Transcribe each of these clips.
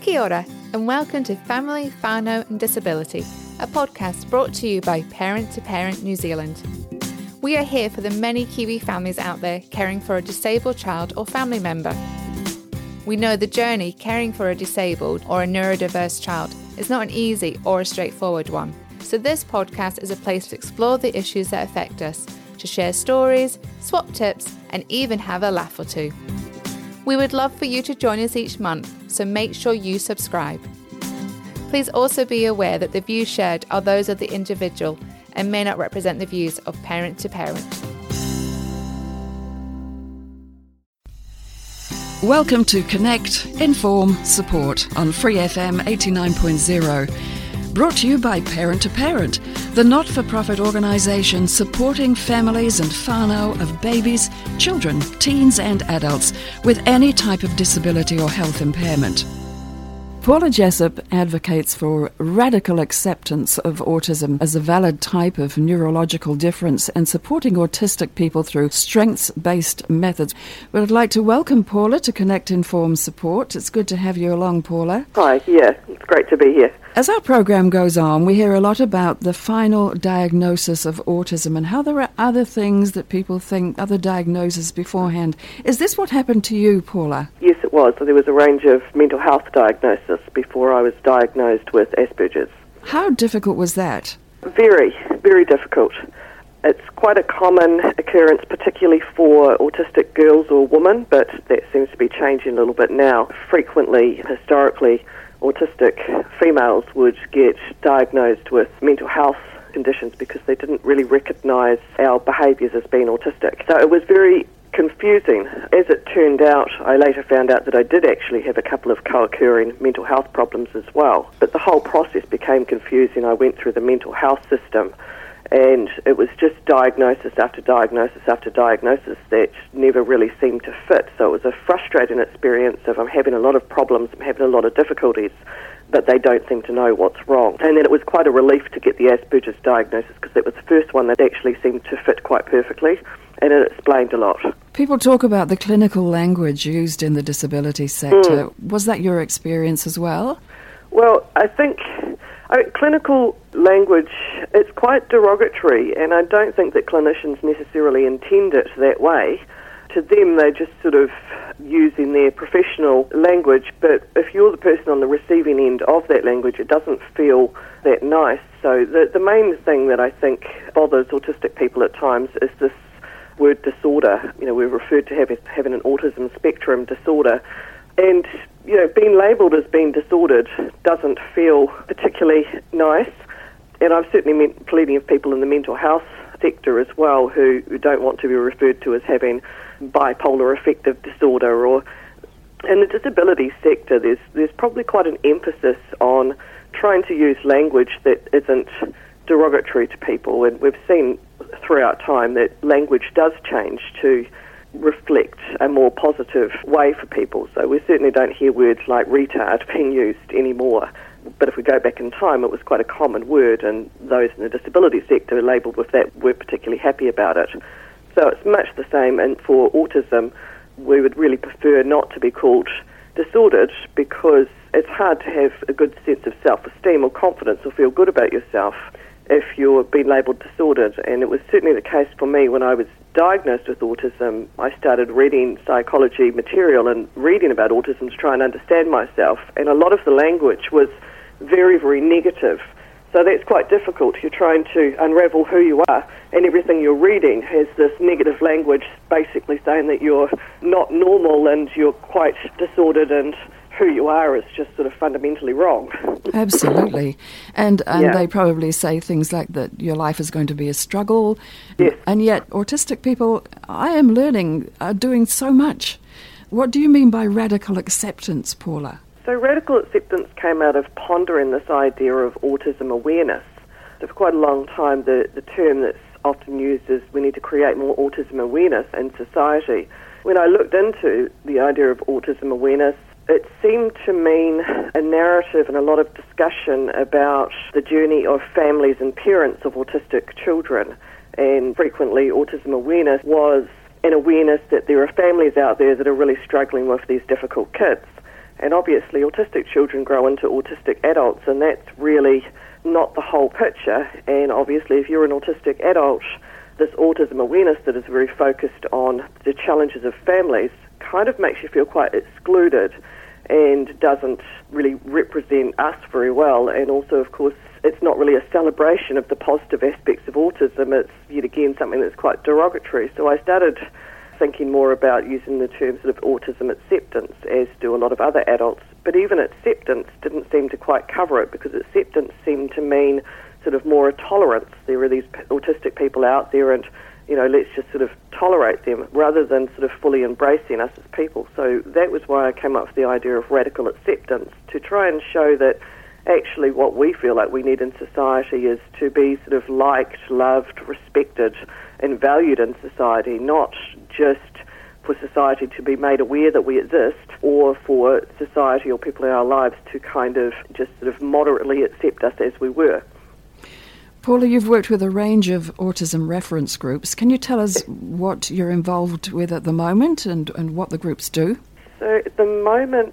Kia ora, and welcome to Family, Whānau and Disability, a podcast brought to you by Parent to Parent New Zealand. We are here for the many Kiwi families out there caring for a disabled child or family member. We know the journey caring for a disabled or a neurodiverse child is not an easy or a straightforward one. So this podcast is a place to explore the issues that affect us, to share stories, swap tips, and even have a laugh or two. We would love for you to join us each month, so make sure you subscribe. Please also be aware that the views shared are those of the individual and may not represent the views of Parent to Parent. Welcome to Connect, Inform, Support on Free FM 89.0. Brought to you by Parent to Parent, the not-for-profit organisation supporting families and whānau of babies, children, teens and adults with any type of disability or health impairment. Paula Jessup advocates for radical acceptance of autism as a valid type of neurological difference and supporting autistic people through strengths-based methods. But I'd like to welcome Paula to Connect, Inform, Support. It's good to have you along, Paula. Hi, yeah, it's great to be here. As our program goes on, we hear a lot about the final diagnosis of autism and how there are other things that people think, other diagnoses beforehand. Is this what happened to you, Paula? Yes, it was. There was a range of mental health diagnosis before I was diagnosed with Asperger's. How difficult was that? Very, very difficult. It's quite a common occurrence, particularly for autistic girls or women, but that seems to be changing a little bit now. Frequently, historically, autistic females would get diagnosed with mental health conditions because they didn't really recognise our behaviours as being autistic. So it was very confusing. As it turned out, I later found out that I did actually have a couple of co-occurring mental health problems as well. But the whole process became confusing. I went through the mental health system and it was just diagnosis after diagnosis after diagnosis that never really seemed to fit. So it was a frustrating experience of I'm having a lot of problems, I'm having a lot of difficulties, but they don't seem to know what's wrong. And then it was quite a relief to get the Asperger's diagnosis because it was the first one that actually seemed to fit quite perfectly, and it explained a lot. People talk about the clinical language used in the disability sector. Was that your experience as well? Well, I think clinical language, it's quite derogatory, and I don't think that clinicians necessarily intend it that way. To them, they're just sort of using their professional language, but if you're the person on the receiving end of that language, it doesn't feel that nice. So the main thing that I think bothers autistic people at times is this word disorder. You know, we're referred to having an autism spectrum disorder, and you know, being labelled as being disordered doesn't feel particularly nice. And I've certainly met plenty of people in the mental health sector as well who don't want to be referred to as having bipolar affective disorder. Or in the disability sector, there's probably quite an emphasis on trying to use language that isn't derogatory to people. And we've seen throughout time that language does change to reflect a more positive way for people. So we certainly don't hear words like retard being used anymore. But if we go back in time, it was quite a common word, and those in the disability sector labelled with that weren't particularly happy about it. So it's much the same, and for autism, we would really prefer not to be called disordered because it's hard to have a good sense of self-esteem or confidence or feel good about yourself if you're being labelled disordered. And it was certainly the case for me when I was diagnosed with autism. I started reading psychology material and reading about autism to try and understand myself, and a lot of the language was very, very negative. So that's quite difficult. You're trying to unravel who you are, and everything you're reading has this negative language basically saying that you're not normal and you're quite disordered and who you are is just sort of fundamentally wrong. Absolutely. And they probably say things like that your life is going to be a struggle. Yes. And yet autistic people, I am learning, are doing so much. What do you mean by radical acceptance, Paula? So radical acceptance came out of pondering this idea of autism awareness. So for quite a long time, the term that's often used is we need to create more autism awareness in society. When I looked into the idea of autism awareness, it seemed to mean a narrative and a lot of discussion about the journey of families and parents of autistic children. And frequently autism awareness was an awareness that there are families out there that are really struggling with these difficult kids. And obviously autistic children grow into autistic adults, and that's really not the whole picture. And obviously if you're an autistic adult, this autism awareness that is very focused on the challenges of families kind of makes you feel quite excluded and doesn't really represent us very well. And also, of course, it's not really a celebration of the positive aspects of autism. It's, yet again, something that's quite derogatory. So I started thinking more about using the term sort of autism acceptance, as do a lot of other adults. But even acceptance didn't seem to quite cover it, because acceptance seemed to mean sort of more a tolerance. There are these autistic people out there, and let's just sort of tolerate them rather than sort of fully embracing us as people. So that was why I came up with the idea of radical acceptance, to try and show that actually what we feel like we need in society is to be sort of liked, loved, respected and valued in society, not just for society to be made aware that we exist, or for society or people in our lives to kind of just sort of moderately accept us as we were. Paula, you've worked with a range of autism reference groups. Can you tell us what you're involved with at the moment and what the groups do? So at the moment,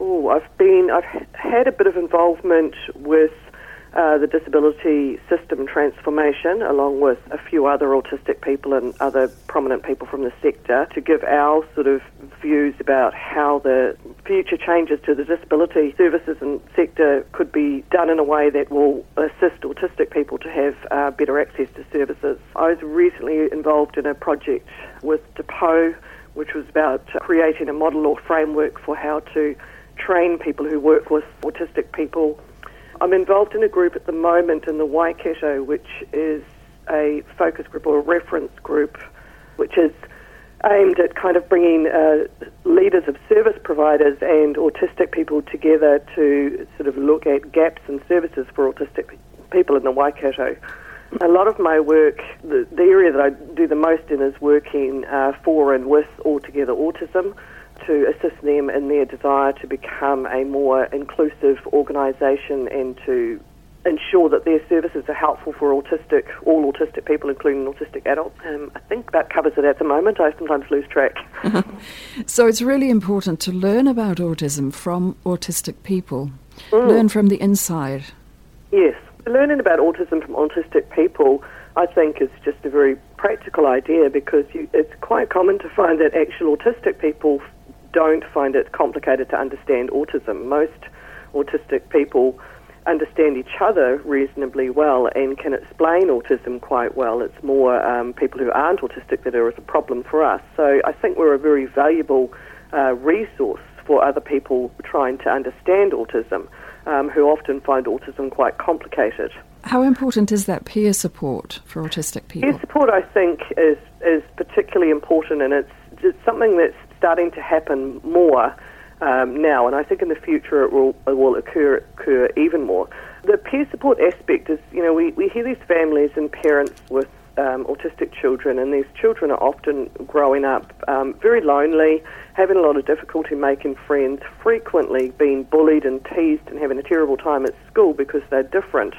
I've had a bit of involvement with the disability system transformation, along with a few other autistic people and other prominent people from the sector, to give our sort of views about how the future changes to the disability services and sector could be done in a way that will assist autistic people to have better access to services. I was recently involved in a project with Depot, which was about creating a model or framework for how to train people who work with autistic people. I'm involved in a group at the moment in the Waikato, which is a focus group or a reference group, which is aimed at kind of bringing leaders of service providers and autistic people together to sort of look at gaps in services for autistic people in the Waikato. A lot of my work, the area that I do the most in, is working for and with Altogether Autism, to assist them in their desire to become a more inclusive organisation and to ensure that their services are helpful for all autistic people, including autistic adults. I think that covers it at the moment. I sometimes lose track. So it's really important to learn about autism from autistic people, learn from the inside. Yes. Learning about autism from autistic people, I think, is just a very practical idea, because it's quite common to find that actual autistic people don't find it complicated to understand autism. Most autistic people understand each other reasonably well and can explain autism quite well. It's more people who aren't autistic that are a problem for us. So I think we're a very valuable resource for other people trying to understand autism, who often find autism quite complicated. How important is that peer support for autistic people? Peer support, I think, is particularly important, and it's something that's starting to happen more now, and I think in the future it will occur even more. The peer support aspect is, we hear these families and parents with autistic children, and these children are often growing up very lonely, having a lot of difficulty making friends, frequently being bullied and teased and having a terrible time at school because they're different.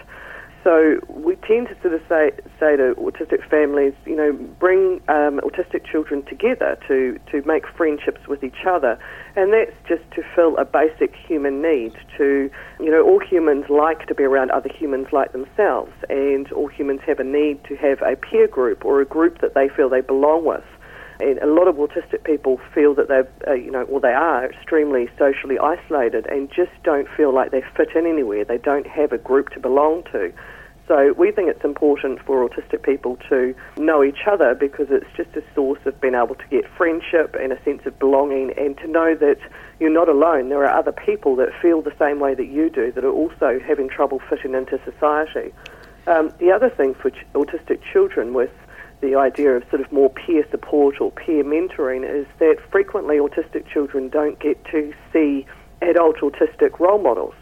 So we tend to sort of say to autistic families, bring autistic children together to make friendships with each other. And that's just to fill a basic human need to, all humans like to be around other humans like themselves, and all humans have a need to have a peer group or a group that they feel they belong with. And a lot of autistic people feel that they are extremely socially isolated and just don't feel like they fit in anywhere. They don't have a group to belong to. So we think it's important for autistic people to know each other, because it's just a source of being able to get friendship and a sense of belonging, and to know that you're not alone. There are other people that feel the same way that you do, that are also having trouble fitting into society. The other thing for autistic children with the idea of sort of more peer support or peer mentoring is that frequently autistic children don't get to see adult autistic role models.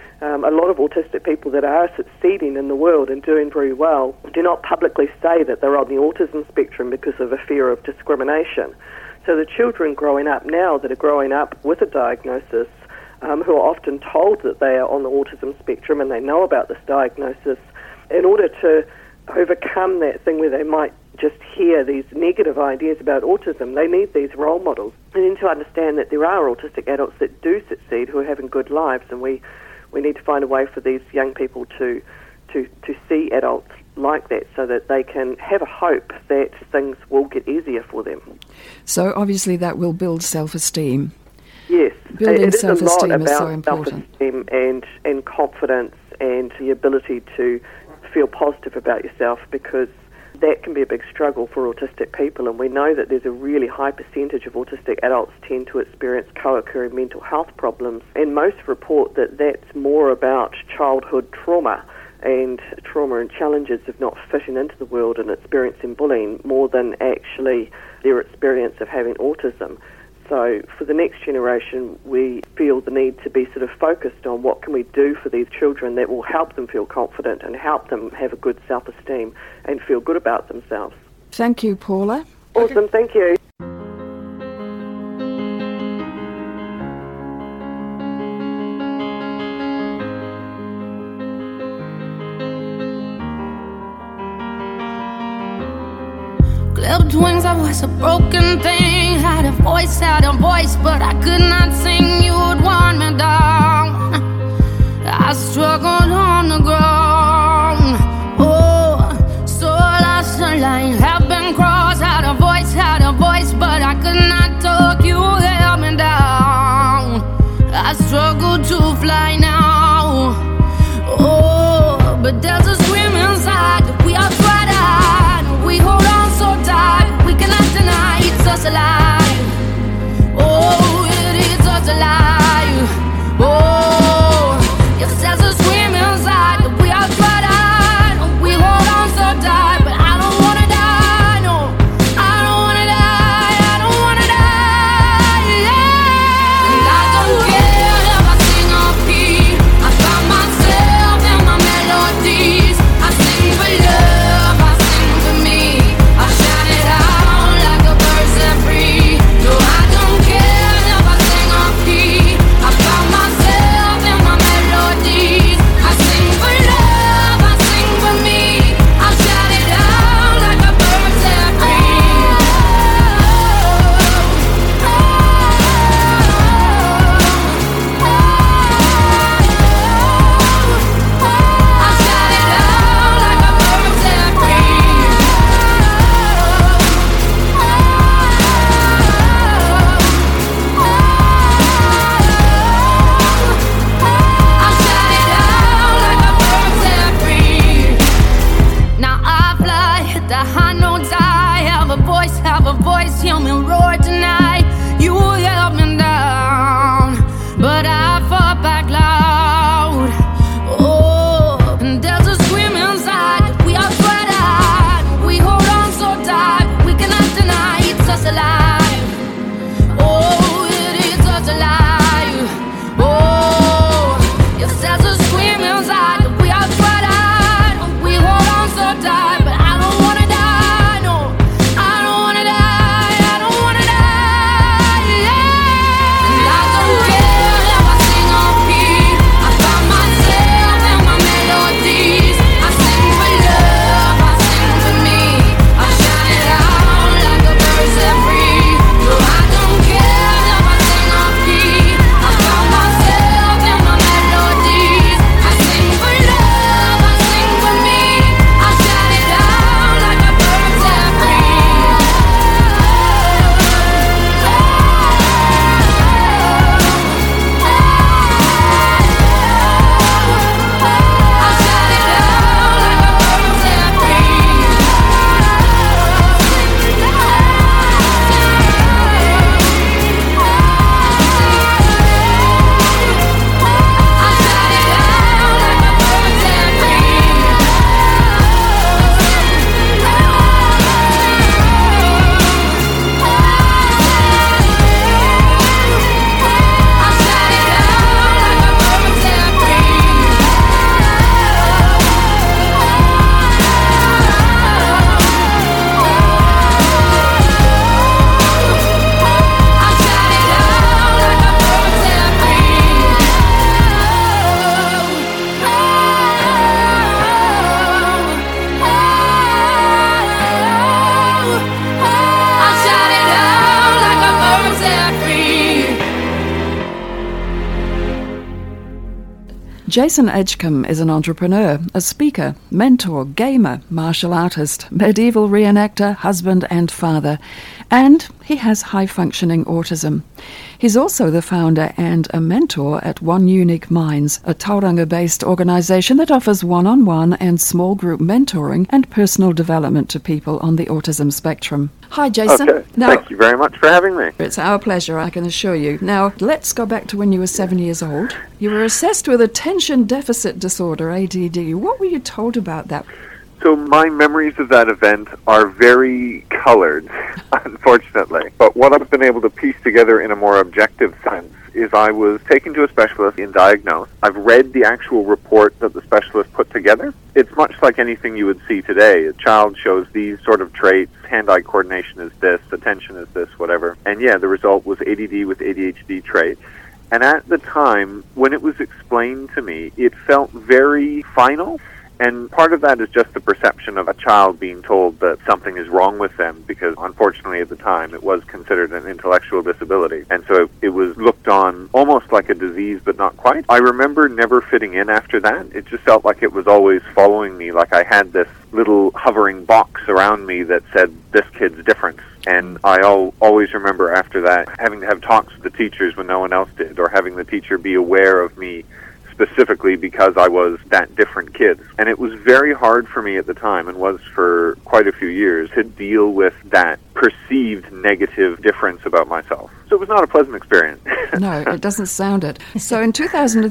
A lot of autistic people that are succeeding in the world and doing very well do not publicly say that they're on the autism spectrum because of a fear of discrimination. So the children growing up now that are growing up with a diagnosis, who are often told that they are on the autism spectrum and they know about this diagnosis, in order to overcome that thing where they might just hear these negative ideas about autism. They need these role models. And then to understand that there are autistic adults that do succeed, who are having good lives, and we need to find a way for these young people to see adults like that, so that they can have a hope that things will get easier for them. So obviously that will build self-esteem. Yes, building self-esteem is so important. Self-esteem and confidence and the ability to feel positive about yourself, because that can be a big struggle for autistic people, and we know that there's a really high percentage of autistic adults tend to experience co-occurring mental health problems, and most report that that's more about childhood trauma and challenges of not fitting into the world and experiencing bullying more than actually their experience of having autism. So for the next generation, we feel the need to be sort of focused on what can we do for these children that will help them feel confident and help them have a good self-esteem and feel good about themselves. Thank you, Paula. Awesome, thank you. Clipped wings, I was a broken thing. Had a voice, but I could not sing. You would want me down. I struggled on the ground. Oh, so lost a line, have been crossed. Had a voice, but I could not talk. You held me down. I struggle to fly now. Oh, but there's a scream inside that we are tried out. We hold on so tight, we cannot deny it's us alive. Oh, it is us. Jason Edgecombe is an entrepreneur, a speaker, mentor, gamer, martial artist, medieval reenactor, husband and father, and he has high-functioning autism. He's also the founder and a mentor at One Unique Minds, a Tauranga-based organisation that offers one-on-one and small group mentoring and personal development to people on the autism spectrum. Hi, Jason. Okay. Thank you very much for having me. It's our pleasure, I can assure you. Now, let's go back to when you were 7 years old. You were assessed with attention deficit disorder, ADD. What were you told about that? So my memories of that event are very colored, unfortunately. But what I've been able to piece together in a more objective sense is I was taken to a specialist and diagnosed. I've read the actual report that the specialist put together. It's much like anything you would see today. A child shows these sort of traits, hand-eye coordination is this, attention is this, whatever. And yeah, the result was ADD with ADHD trait. And at the time, when it was explained to me, it felt very final. And part of that is just the perception of a child being told that something is wrong with them, because unfortunately at the time it was considered an intellectual disability. And so it was looked on almost like a disease, but not quite. I remember never fitting in after that. It just felt like it was always following me, like I had this little hovering box around me that said, this kid's different. And I always remember after that having to have talks with the teachers when no one else did, or having the teacher be aware of me specifically because I was that different kid. And it was very hard for me at the time, and was for quite a few years, to deal with that perceived negative difference about myself. So it was not a pleasant experience. No, it doesn't sound it. So in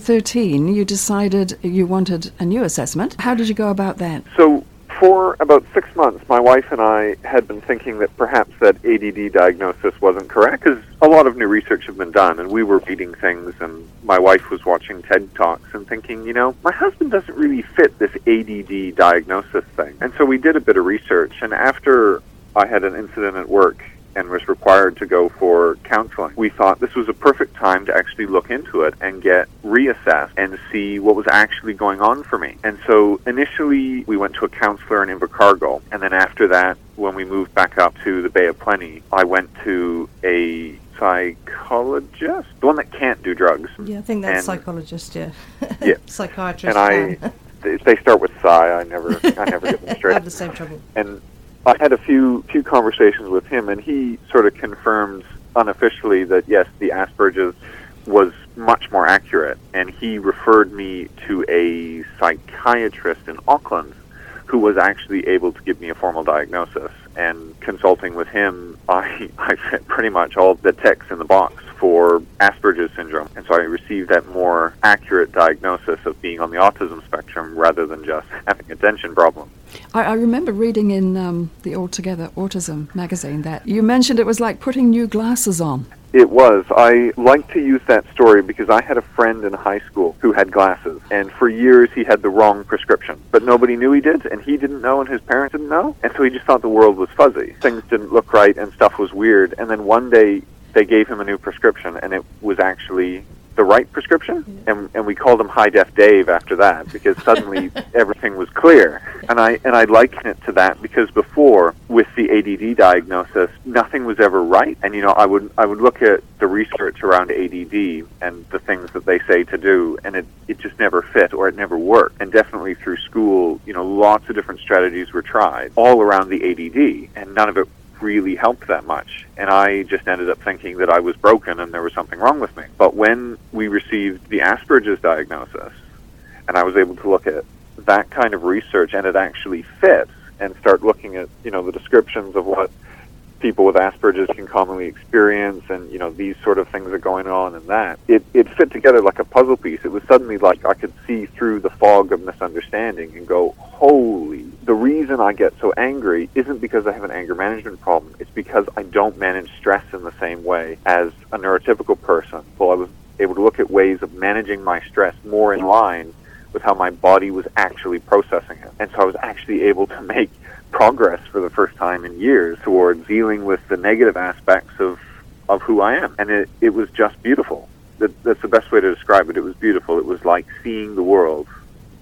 2013, you decided you wanted a new assessment. How did you go about that? So for about 6 months, my wife and I had been thinking that perhaps that ADD diagnosis wasn't correct, because a lot of new research had been done, and we were reading things, and my wife was watching TED Talks and thinking, you know, my husband doesn't really fit this ADD diagnosis thing. And so we did a bit of research, and after I had an incident at work and was required to go for counseling, we thought this was a perfect time to actually look into it and get reassessed and see what was actually going on for me. And so initially we went to a counselor in Invercargill, and then after that, when we moved back up to the Bay of Plenty, I went to a psychologist, the one that can't do drugs. Yeah, I think that's psychologist, yeah. Yeah. Psychiatrist. And they start with I never get them straight. I have the same trouble. And I had a few conversations with him, and he sort of confirmed unofficially that, yes, the Asperger's was much more accurate. And he referred me to a psychiatrist in Auckland who was actually able to give me a formal diagnosis. And consulting with him, I fit pretty much all the ticks in the box for Asperger's syndrome. And so I received that more accurate diagnosis of being on the autism spectrum rather than just having attention problem. I remember reading in the Altogether Autism magazine that you mentioned it was like putting new glasses on. It was. I like to use that story because I had a friend in high school who had glasses, and for years he had the wrong prescription. But nobody knew he did, and he didn't know, and his parents didn't know, and so he just thought the world was fuzzy. Things didn't look right, and stuff was weird, and then one day they gave him a new prescription, and it was actually the right prescription, and we called him High Def Dave after that, because suddenly everything was clear. And I liken it to that because before, with the ADD diagnosis, nothing was ever right. And I would look at the research around ADD and the things that they say to do, and it just never fit, or it never worked. And definitely through school, lots of different strategies were tried all around the ADD, and none of it really helped that much. And I just ended up thinking that I was broken and there was something wrong with me. But when we received the Asperger's diagnosis, and I was able to look at that kind of research, and it actually fits, and start looking at, the descriptions of what people with Asperger's can commonly experience, and, these sort of things are going on, and that, it fit together like a puzzle piece. It was suddenly like I could see through the fog of misunderstanding and go, holy, the reason I get so angry isn't because I have an anger management problem. It's because I don't manage stress in the same way as a neurotypical person. So I was able to look at ways of managing my stress more in line with how my body was actually processing it. And so I was actually able to make progress for the first time in years towards dealing with the negative aspects of who I am. And it was just beautiful. That's the best way to describe it. It was beautiful. It was like seeing the world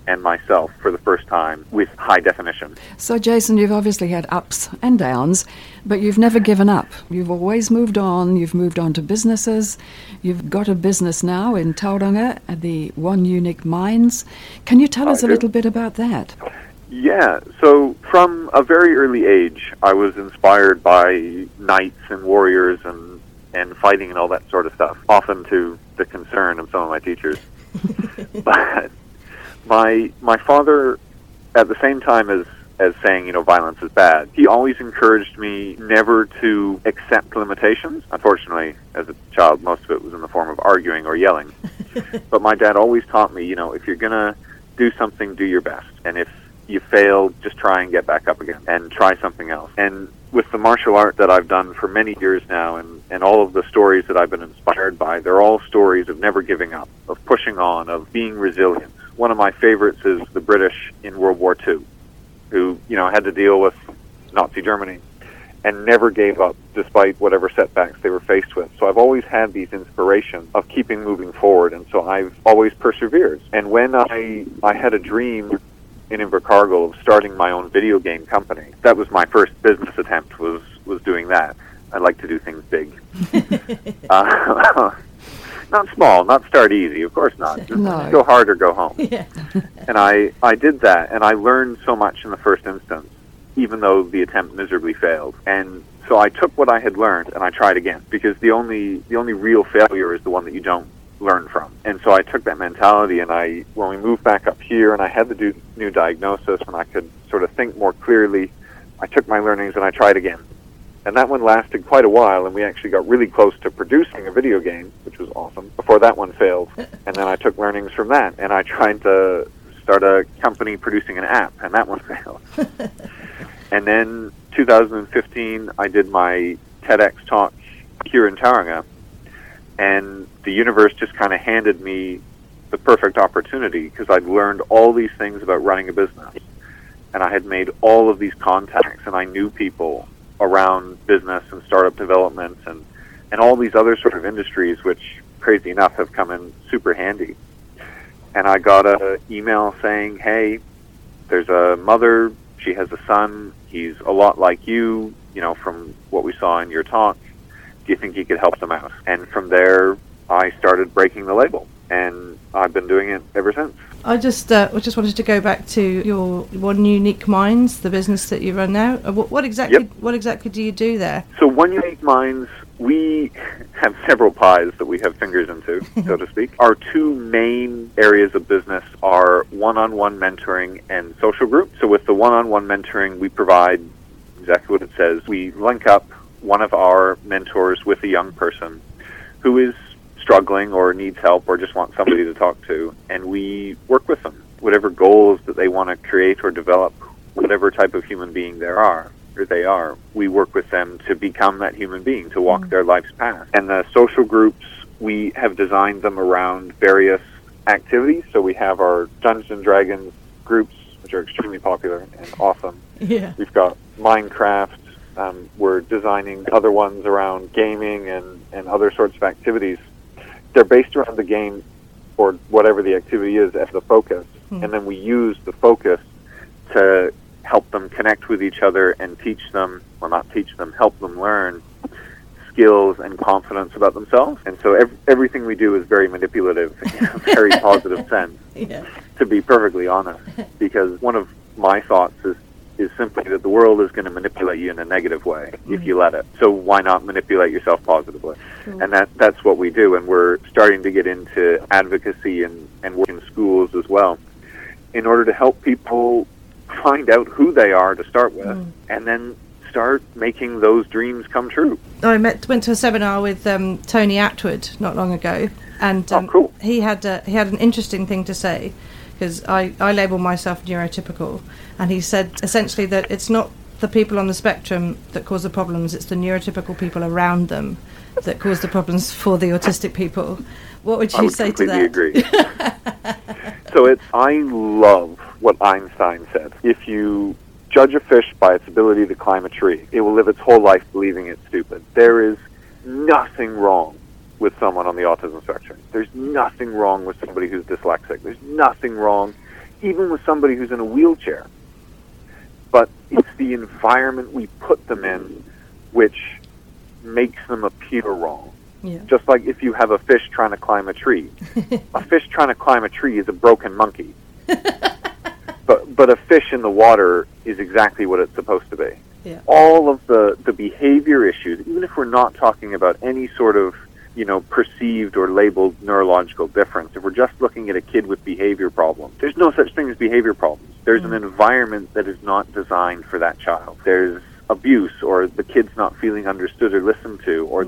and myself for the first time with high definition. So, Jason, you've obviously had ups and downs, but you've never given up. You've always moved on. You've moved on to businesses. You've got a business now in Tauranga at the One Unique Minds. Can you tell us a little bit about that? Yeah, so from a very early age, I was inspired by knights and warriors and fighting and all that sort of stuff, often to the concern of some of my teachers. But my father, at the same time as saying, violence is bad, he always encouraged me never to accept limitations. Unfortunately, as a child, most of it was in the form of arguing or yelling. But my dad always taught me, if you're going to do something, do your best. And if you fail, just try and get back up again and try something else. And with the martial art that I've done for many years now, and all of the stories that I've been inspired by, they're all stories of never giving up, of pushing on, of being resilient. One of my favorites is the British in World War II, who, had to deal with Nazi Germany and never gave up despite whatever setbacks they were faced with. So I've always had these inspirations of keeping moving forward, and so I've always persevered. And when I had a dream in Invercargill of starting my own video game company, that was my first business attempt, was doing that. I like to do things big. Not small, not start easy, of course not. Just go hard or go home. Yeah. And I did that, and I learned so much in the first instance, even though the attempt miserably failed. And so I took what I had learned and I tried again, because the only real failure is the one that you don't learn from. And so I took that mentality, and when we moved back up here and I had the new diagnosis and I could sort of think more clearly, I took my learnings and I tried again. And that one lasted quite a while, and we actually got really close to producing a video game, which was awesome, before that one failed. And then I took learnings from that, and I tried to start a company producing an app, and that one failed. And then 2015, I did my TEDx talk here in Tauranga, and the universe just kind of handed me the perfect opportunity, because I'd learned all these things about running a business, and I had made all of these contacts, and I knew people around business and startup development and all these other sort of industries, which, crazy enough, have come in super handy. And I got an email saying, hey, there's a mother, she has a son, he's a lot like you, from what we saw in your talk. Do you think you could help them out? And from there, I started breaking the label, and I've been doing it ever since. I just wanted to go back to your One Unique Minds, the business that you run now. What exactly do you do there? So One Unique Minds, we have several pies that we have fingers into, so to speak. Our two main areas of business are one-on-one mentoring and social groups. So with the one-on-one mentoring, we provide exactly what it says. We link up one of our mentors with a young person who is struggling or needs help or just wants somebody to talk to, and we work with them. Whatever goals that they want to create or develop, whatever type of human being they are, we work with them to become that human being, to walk their life's path. And the social groups, we have designed them around various activities. So we have our Dungeons & Dragons groups, which are extremely popular and awesome. Yeah. We've got Minecraft. We're designing other ones around gaming and other sorts of activities. They're based around the game or whatever the activity is as the focus, and then we use the focus to help them connect with each other and help them learn skills and confidence about themselves. And so everything we do is very manipulative in a very positive sense, to be perfectly honest, because one of my thoughts is simply that the world is going to manipulate you in a negative way if you let it. So why not manipulate yourself positively? And that's what we do. And we're starting to get into advocacy and work in schools as well, in order to help people find out who they are to start with, and then start making those dreams come true. I went to a seminar with Tony Attwood not long ago, and cool. he had an interesting thing to say, because I label myself neurotypical, and he said essentially that it's not the people on the spectrum that cause the problems, it's the neurotypical people around them that cause the problems for the autistic people. What would you say to that? I would completely agree. So I love what Einstein said. If you judge a fish by its ability to climb a tree, it will live its whole life believing it's stupid. There is nothing wrong with someone on the autism spectrum. There's nothing wrong with somebody who's dyslexic. There's nothing wrong even with somebody who's in a wheelchair. But it's the environment we put them in which makes them appear wrong. Yeah. Just like if you have a fish trying to climb a tree. A fish trying to climb a tree is a broken monkey. But a fish in the water is exactly what it's supposed to be. Yeah. All of the behavior issues, even if we're not talking about any sort of, perceived or labeled neurological difference, if we're just looking at a kid with behavior problems, there's no such thing as behavior problems. There's an environment that is not designed for that child. There's abuse, or the kid's not feeling understood or listened to, or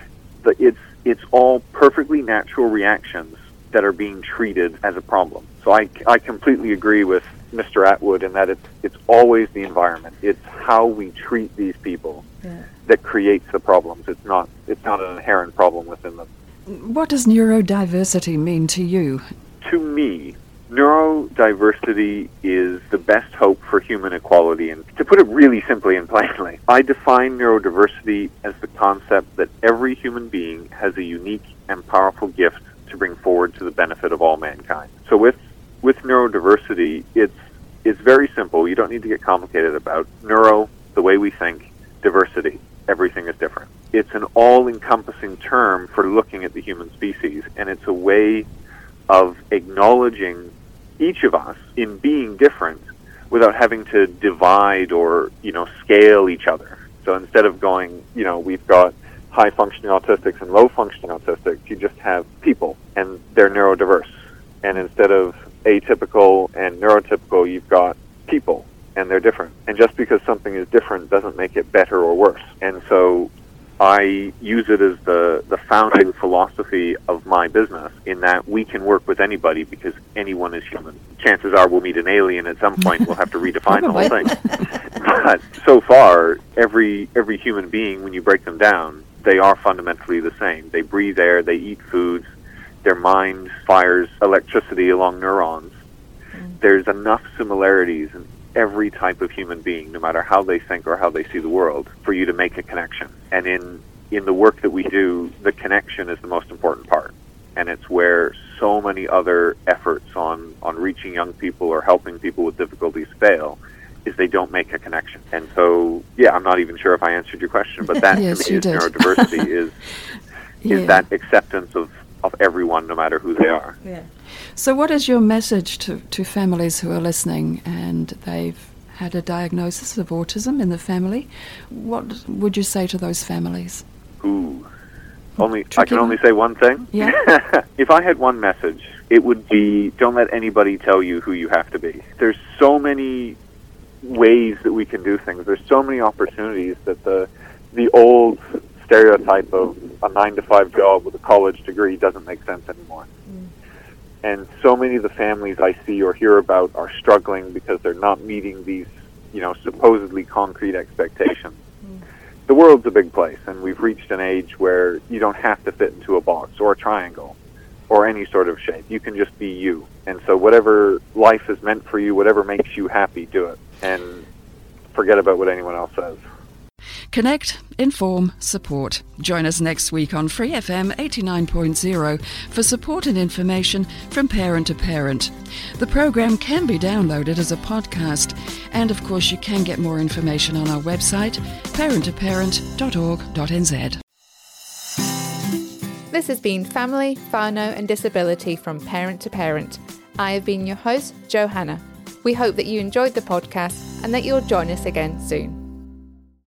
it's all perfectly natural reactions that are being treated as a problem. So I completely agree with Mr. Atwood in that it's always the environment. It's how we treat these people that creates the problems. It's not an inherent problem within them. What does neurodiversity mean to you? To me, neurodiversity is the best hope for human equality. And to put it really simply and plainly, I define neurodiversity as the concept that every human being has a unique and powerful gift to bring forward to the benefit of all mankind. So with neurodiversity, it's very simple. You don't need to get complicated about neuro, the way we think, diversity. Everything is different. It's an all-encompassing term for looking at the human species, and it's a way of acknowledging each of us in being different without having to divide or, scale each other. So instead of going, we've got high-functioning autistics and low-functioning autistics, you just have people, and they're neurodiverse. And instead of atypical and neurotypical, you've got people, and they're different. And just because something is different doesn't make it better or worse. And so I use it as the founding philosophy of my business, in that we can work with anybody because anyone is human. Chances are we'll meet an alien at some point. We'll have to redefine the whole thing. But so far, every human being, when you break them down, they are fundamentally the same. They breathe air, they eat foods, their mind fires electricity along neurons. There's enough similarities in every type of human being, no matter how they think or how they see the world, for you to make a connection. And in the work that we do, the connection is the most important part. And it's where so many other efforts on reaching young people or helping people with difficulties fail, is they don't make a connection. And so, I'm not even sure if I answered your question, but that yes, to me is did. neurodiversity, is that acceptance of everyone, no matter who they are. Yeah. So what is your message to families who are listening and they've had a diagnosis of autism in the family? What would you say to those families? I can only say one thing? Yeah. If I had one message, it would be, don't let anybody tell you who you have to be. There's so many ways that we can do things. There's so many opportunities that the old stereotype of a 9-to-5 job with a college degree doesn't make sense anymore. And so many of the families I see or hear about are struggling because they're not meeting these, supposedly concrete expectations. The world's a big place, and we've reached an age where you don't have to fit into a box or a triangle or any sort of shape. You can just be you. And so whatever life is meant for you, whatever makes you happy, do it. And forget about what anyone else says. Connect, inform, support. Join us next week on Free FM 89.0 for support and information from parent to parent. The program can be downloaded as a podcast, and of course you can get more information on our website, parenttoparent.org.nz. This has been Family, Whānau and Disability from Parent to Parent. I have been your host, Johanna. We hope that you enjoyed the podcast and that you'll join us again soon.